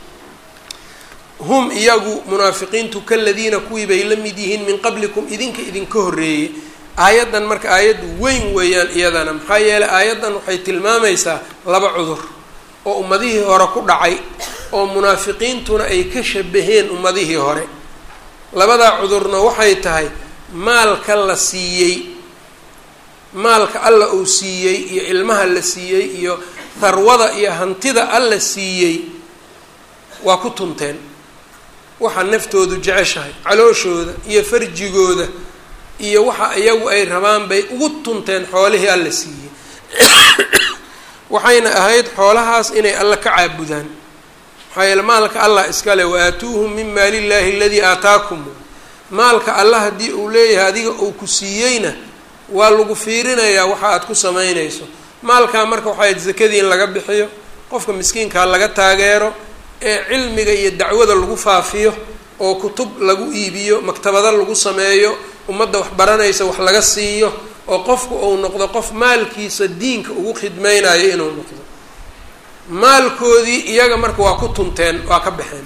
hum iyagu munaafiqiintu kaladiina kuwii bay la mid yihiin min qablikum idinka idinka horreeyey aayaddan marka aayad weyn weeyaan iyadana maxaa yeelay aayaddan waxay tilmaamaysaa laba cudur oo ummadihii hore ku dhacay oo munaafiqiintuna ay ka shabaheen ummadihii hore labadaa cudurna waxay tahay maalka la siiyey maalka alla uu siiyey iyo ilmaha la siiyey iyo tharwada iyo hantida alla siiyey waa ku tunteen waxa naftoodu jeceshahay calooshooda iyo farjigooda iyo waxa iyagu ay rabaan bay ugu tunteen xoolihii alla siiyey waxayna ahayd xoolahaas inay alla ka caabudaan maxaa yeele maalka allah iskale wa-aatuuhum min maali illaahi aladii aataakum maalka alla haddii uu leeyahay adiga uu ku siiyeyna waa lagu fiirinayaa waxa aad ku samaynayso maalkaa marka waxay ahayd zakadii in laga bixiyo qofka miskiinkaa laga taageero ee cilmiga iyo dacwada lagu faafiyo oo kutub lagu iibiyo maktabado lagu sameeyo ummadda wax baranaysa wax laga siiyo oo qofku uu noqdo qof maalkiisa diinka ugu khidmaynayo inuu noqdo maalkoodii iyaga marka waa ku tunteen waa ka baxeen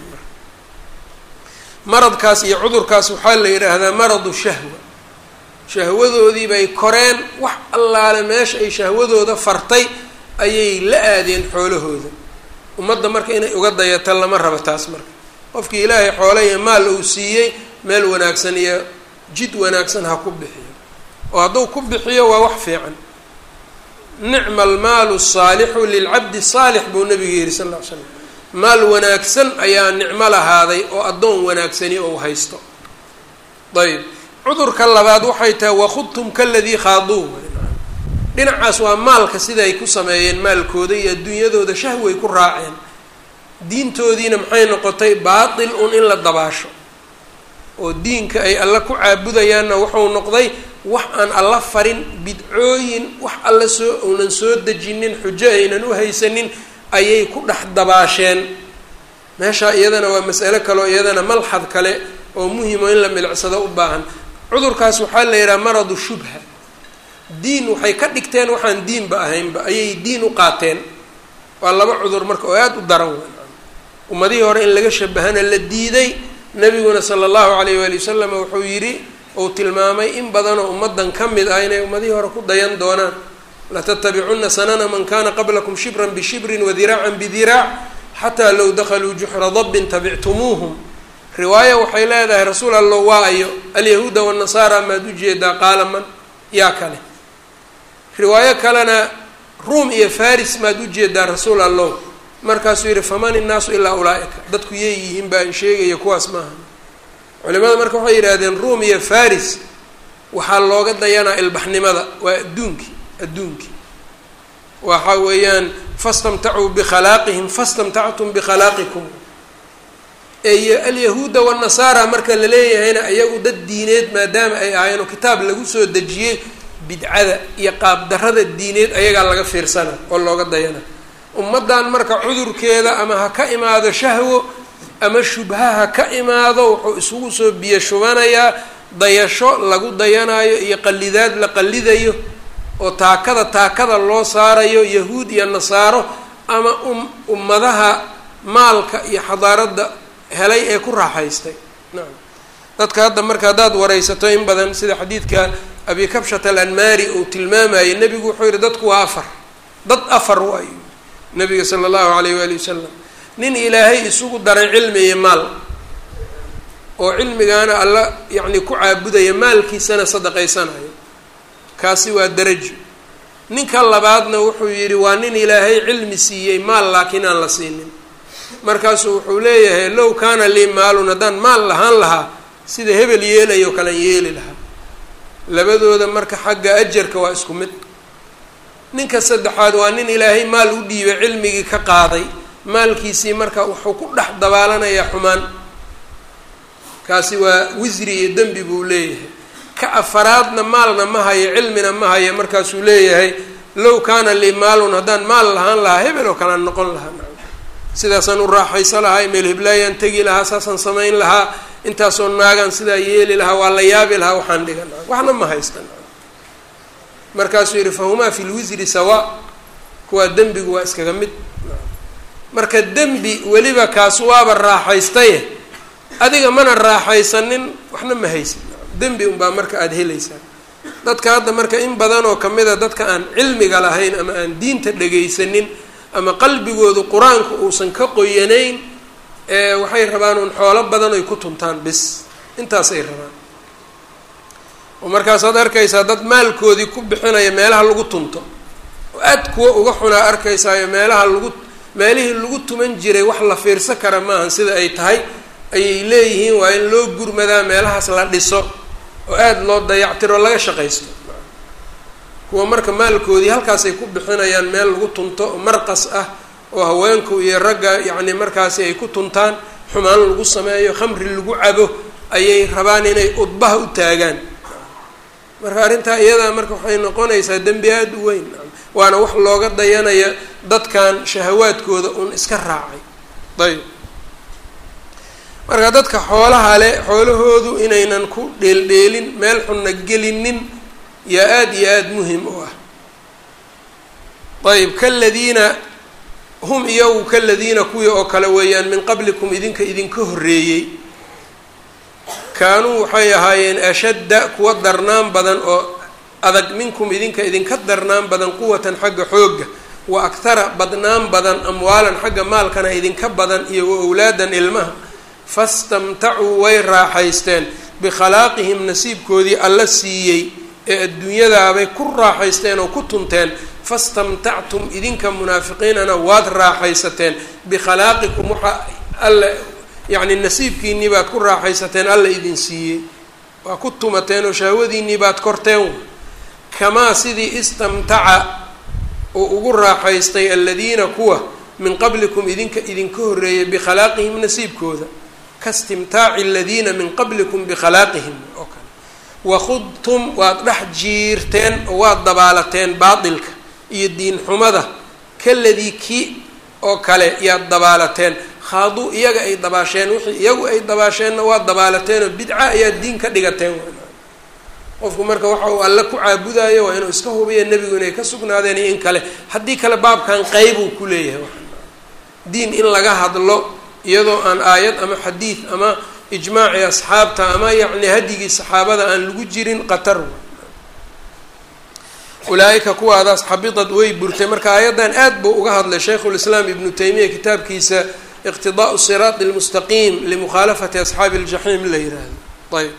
maradkaas iyo cudurkaas waxaa la yidhaahdaa maradu shahwa shahwadoodii bay koreen wax allaale meesha ay shahwadooda fartay ayay la aadeen xoolahooda ummadda marka inay uga dayato lama rabo taas marka qofkii ilaahay xoolo iyo maal uu siiyey meel wanaagsan iyo jid wanaagsan ha ku bixiyo oo hadduu ku bixiyo waa wax fiican nicma almaalu saalixu lilcabdi saalix buu nabiga yihi sal lla ly slam maal wanaagsan ayaa nicmo lahaaday oo addoon wanaagsani ou haysto ayb cudurka labaad waxay tahay wakhudtum kaladii khaaduu dhinacaas waa maalka siday ku sameeyeen maalkooda iyo adduunyadooda shahway ku raaceen diintoodiina maxay noqotay baatil un in la dabaasho oo diinka ay alla ku caabudayaanna wuxuu noqday wax aan alla farin bidcooyin wax alla soo uunan soo dejinin xujo aynan u haysanin ayay ku dhex dabaasheen meesha iyadana waa mas'alo kale oo iyadana malxad kale oo muhimo in la milicsado u baahan cudurkaas waxaa la yidhaha maradu shubha diin waxay ka dhigteen waxaan diinba ahaynba ayay diin u qaateen waa laba cudur marka oo aada u daran wey ummadihii hore in laga shabahana la diiday nabiguna sala allahu alayh waali wasalam wuxuu yidhi uu tilmaamay in badanoo ummadan ka mid ah inay ummadihii hore ku dayan doonaan latattabicunna sanana man kana qablakum shibran bishibrin wadiraacan bidiraac xataa low dakhaluu juxra dabbin tabictumuuhum riwaayo waxay leedahay rasuul allah waa ayo alyahuuda waannasaara maad ujeedaa qaala man yaa kale riwaayo kalena ruum iyo faris maad ujeedaa rasuul allah markaasuu yihi faman innaasu ilaa ulaa-ika dadku yeeyihiin baan sheegaya kuwaas maaha culimada marka waxay yidhaahdeen ruum iyo faris waxaa looga dayanaa ilbaxnimada waa adduunkii adduunkii waxa weeyaan fastamtacuu bikhalaaqihim fastamtactum bikhalaqikum ee alyahuuda waannasaara marka la leeyahayna iyagu dad diineed maadaama ay ahaayeen oo kitaab lagu soo dejiyey bidcada iyo qaabdarrada diineed ayagaa laga fiirsana oo looga dayana ummaddan marka cudurkeeda ama ha ka imaado shahwo ama shubha ha ka imaado wuxuu isugu soo biyo shubanayaa dayasho lagu dayanaayo iyo qalidaad la qalidayo oo taakada taakada loo saarayo yahuud iyo nasaaro ama um ummadaha maalka iyo xadaaradda helay ee ku raaxaystay nacam dadka hadda marka haddaad waraysato in badan sida xadiidka abi kabshata alanmaari uu tilmaamayay nebigu wuxuu yihi dadku waa afar dad afar waayo nabiga sala allahu alayh waali wasalam nin ilaahay isugu daray cilmi iyo maal oo cilmigaana alla yacni ku caabudaya maalkiisana sadaqaysanayo kaasi waa darajo ninka labaadna wuxuu yidhi waa nin ilaahay cilmi siiyey maal laakiin aan la siinin markaasuu wuxuu leeyahay low kaana lii maalun haddaan maal lahaan lahaa sida hebel yeelayo kalan yeeli lahaa labadooda marka xagga ajarka waa isku mid ninka saddexaad waa nin ilaahay maal u dhiibay cilmigii ka qaaday maalkiisii marka wuxuu ku dhex dabaalanayaa xumaan kaasi waa wisri iyo dembi buu leeyahay ka afaraadna maalna ma hayo cilmina ma hayo markaasuu leeyahay low kaana lii maalun haddaan maal lahaan lahaa hebel oo kalaan noqon lahaa sidaasaan u raaxayso lahaa meel heblaayaan tegi lahaa saasaan samayn lahaa intaasoo naagaan sidaa yeeli lahaa waa la yaabi lahaa waxaan dhigan waxna ma haystan markaasuu yihi fahumaa fi lwisri sawa kuwaa dembigu waa iskaga mid marka dembi weliba kaas waaba raaxaystaye adiga mana raaxaysanin waxna ma haysid dembi unbaa marka aada helaysaa dadka hadda marka in badan oo kamid a dadka aan cilmiga lahayn ama aan diinta dhegaysanin ama qalbigoodu qur-aanku uusan ka qoyanayn ee waxay rabaan un xoolo badan oy ku tuntaan bis intaasay rabaan oo markaasaad arkaysaa dad maalkoodii ku bixinaya meelaha lagu tunto oo aad kuwa uga xunaa arkaysaayo meelaha lagu meelihii lagu tuman jiray wax la fiirsan kara maahan sida ay tahay ayay leeyihiin waa in loo gurmadaa meelahaas la dhiso oo aada loo dayactiro laga shaqaysto kuwa marka maalkoodii halkaasay ku bixinayaan meel lagu tunto oo marqas ah oo haweenku iyo ragga yacni markaasi ay ku tuntaan xumaan lagu sameeyo khamri lagu cabo ayay rabaan inay udbaha u taagaan marka arrintaa iyadaa marka waxay noqonaysaa dembi aada u weyn waana wax looga dayanaya dadkan shahawaadkooda un iska raacay ayb marka dadka xoolaha le xoolahoodu inaynan ku dheeldheelin meel xunna gelinin yaa aada iyo aada muhim u ah ayb kaladiina hum iyagu kaladiina kuwii oo kale weeyaan min qablikum idinka idinka horreeyey kaanuu waxay ahaayeen ashadda kuwa darnaan badan oo adag minkum idinka idinka darnaan badan quwatan xagga xoogga wa akhara badnaan badan amwaalan xagga maalkana idinka badan iyo wa awlaadan ilmaha fastamtacuu way raaxaysteen bikhalaaqihim nasiibkoodii alla siiyey ee adduunyadaabay ku raaxaysteen oo ku tunteen fastamtactum idinka munaafiqiinana waad raaxaysateen bikhalaqikum waxa alla yacni nasiibkiinii baad ku raaxaysateen alla idin siiyey waa ku tumateen oo shahwadiinii baad korteen kamaa sidii istamtaca oo ugu raaxaystay aladiina kuwa min qablikum idinka idinka horreeyay bikhalaaqihim nasiibkooda kaistimtaaci aladiina min qablikum bikhalaaqihim oo kale wakhudtum waad dhex jiirteen oo waad dabaalateen baatilka iyo diin xumada kaladii ki oo kale yaad dabaalateen khaaduu iyaga ay dabaasheen wixii iyagu ay dabaasheenna waad dabaalateen oo bidca ayaad diin ka dhigateen qofku marka waxa uu alle ku caabudayo waa inuu iska hubiya nebigu inay ka sugnaadeen iyo in kale haddii kale baabkan qeyb uu ku leeyahay diin in laga hadlo iyadoo aan aayad ama xadiid ama ijmaaci asxaabta ama yacni hadigii saxaabada aan lagu jirin qatar ulaa-ika kuwaadaas xabitad way burtay marka aayaddan aad buu uga hadlay shaykhulislaam ibnu taymiya kitaabkiisa iqtidaa'u siraati lmustaqiim limukhaalafati asxaabi ljaxiim la yihahdo. ayb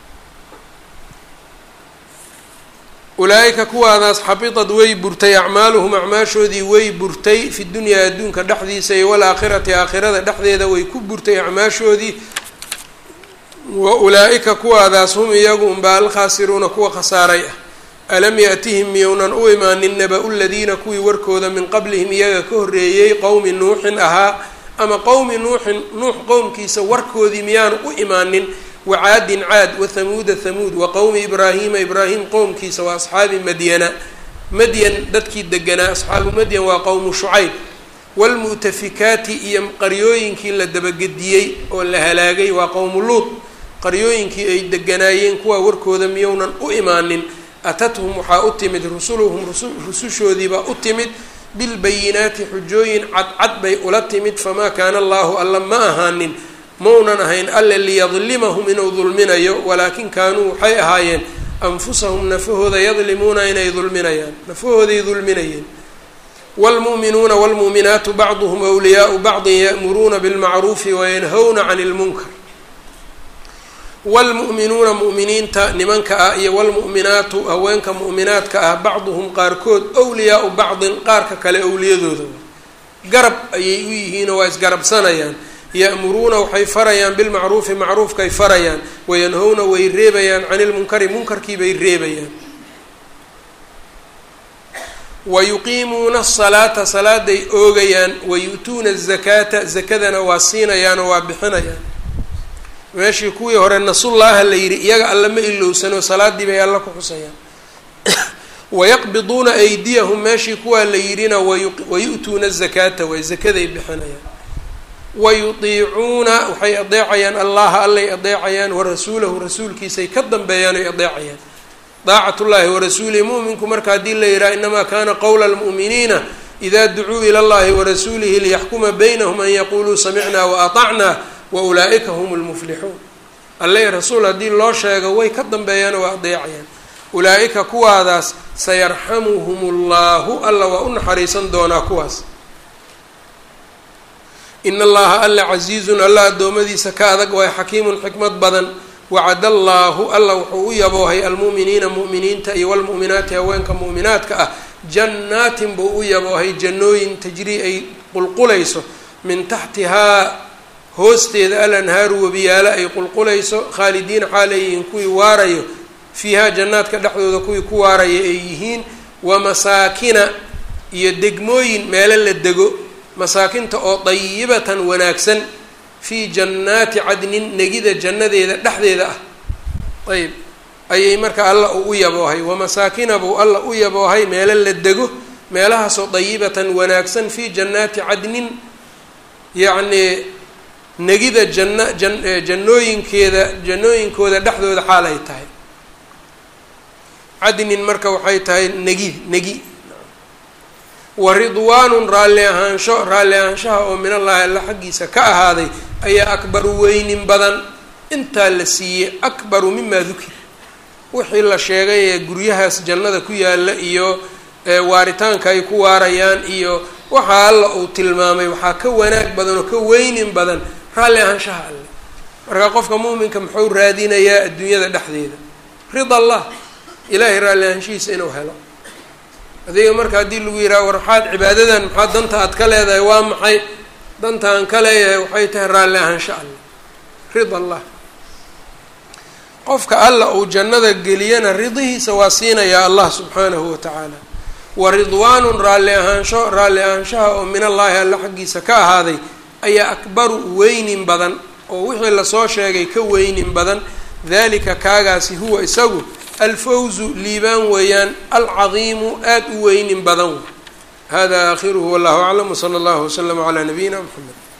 ulaa-ika kuwaadaas xabitad way burtay acmaaluhum acmaashoodii way burtay fi dunyaa adduunka dhexdiisa iyo walaakhirati aakhirada dhexdeeda way ku burtay acmaashoodii. wa ulaa-ika kuwaadaas hum iyagu unbaa alkhaasiruuna kuwa khasaaray ah. alam yaatihim miyownan u imaanin naba-u ladiina kuwii warkooda min qablihim iyaga ka horreeyey qowmi nuuxin ahaa ama qowmi nuuxin nuux qowmkiisa warkoodii miyaanu u imaanin wacaadin caad wathamuuda thamuud wa qowmi ibraahiima ibraahim qowmkiisa waa asxaabi madyana madyan dadkii deganaa asxaabu madyan waa qowmu shucayb waalmu'tafikaati iyo qaryooyinkii la dabagediyey oo la halaagay waa qowmu luud qaryooyinkii ay deganaayeen kuwaa warkooda miyownan u imaanin atathum waxaa u timid rusuluhum rusushoodiibaa u timid bilbayinaati xujooyin cadcad bay ula timid famaa kaana allaahu alla ma ahaanin maunan ahayn alle liyadlimahum inuu dulminayo walaakin kaanuu waxay ahaayeen anfusahum nafahooda yadlimuuna inay dulminayaan nafahooday dulminayeen. waalmu'minuuna waalmu'minaatu bacduhum awliyaau bacdin ya'muruuna bilmacruufi wayanhawna cani ilmunkar. waalmu'minuuna mu'miniinta nimanka ah iyo waalmu'minaatu haweenka mu'minaadka ah bacduhum qaarkood awliyaau bacdin qaarka kale awliyadooda garab ayay u yihiinoo waa isgarabsanayaan. ya'muruuna waxay farayaan bilmacruufi macruufkay farayaan wayanhowna way reebayaan cani ilmunkari munkarkii bay reebayaan. wayuqiimuuna asalaata salaaday oogayaan wayu'tuuna azakaata zakadana waa siinayaan oo waa bixinayaan. meeshii kuwii hore nasullaaha la yidhi iyaga alla ma ilowsano salaadii bay alla ku xusayaan. wayaqbiduuna aydiyahum meeshii kuwaa la yidhina wayu'tuuna azakaata way zakaday bixinayaan. wayutiicuuna waxay adeecayaan allaha allay adeecayaan warasuulahu rasuulkiisay ka dambeeyaan ay adeecayaan. daacatullaahi warasuulihi mu'minku marka haddii la yidhaha inamaa kaana qowla almu'miniina idaa ducuu ila allahi warasuulihi liyaxkuma baynahum an yaquuluu samicnaa waatacnaa wa ulaa-ika hum lmuflixuun. alle rasuul haddii loo sheego way ka dambeeyaan waa adeecayaan. ulaa-ika kuwaadaas sayarxamuhum ullahu alla waa u naxariisan doonaa kuwaas. in allaha alla casiizun alla addoommadiisa ka adag waay xakiimun xikmad badan. wacada allaahu alla wuxuu u yaboohay almu'miniina mu'miniinta iyo walmu'minaati haweenka mu'minaadka ah jannaatin buu u yaboohay jannooyin tajrii ay qulqulayso min taxtihaa hoosteeda alanhaaru webiyaalo ay qulqulayso khaalidiina xaalayihiin kuwii waarayo fiihaa jannaadka dhexdooda kuwii ku waaraya ay yihiin. wa masaakina iyo degmooyin meelo la dego masaakinta oo dayibatan wanaagsan fii jannaati cadnin negida jannadeeda dhexdeeda ah. ayb ayay marka alla u yaboohay wamasaakina buu alla u yaboohay meelo la dego meelahaasoo dayibatan wanaagsan fii jannaati cadnin yacnii negida janna jan jannooyinkeeda jannooyinkooda dhexdooda xaal ay tahay. cadnin marka waxay tahay negid negi wa ridwaanun raalli ahaansho raalli ahaanshaha oo min allahi alla xaggiisa ka ahaaday ayaa akbaru weynin badan. intaa la siiyey akbaru mimaa dukir wixii la sheegay ee guryahaas jannada ku yaalla iyo waaritaanka ay ku waarayaan iyo waxaa alla uu tilmaamay waxaa ka wanaag badan oo ka weynin badan raalli ahaanshaha alle. marka qofka muuminka muxuu raadinayaa adduunyada dhexdeeda rida allah ilaahay raalli ahaanshihiisa inuu helo. adiga marka haddii lagu yidhaha war maxaad cibaadadan maxaa danta aad ka leedahay waa maxay danta aan ka leeyahay waxay tahay raalli ahaansha allah rida allah. qofka alla uu jannada geliyana ridihiisa waa siinayaa allah subxaanahu wa tacaala. wa ridwaanun raalli ahaansho raalli ahaanshaha oo min allaahi alla xaggiisa ka ahaaday ayaa akbaru weynin badan oo wixii lasoo sheegay ka weynin badan. dalika kaagaasi huwa isagu alfawzu liibaan weeyaan alcadiimu aada u weynin badan. hada aakhiruhu wallahu aclam wsala allahu waslama calaa nabiyina mxamed.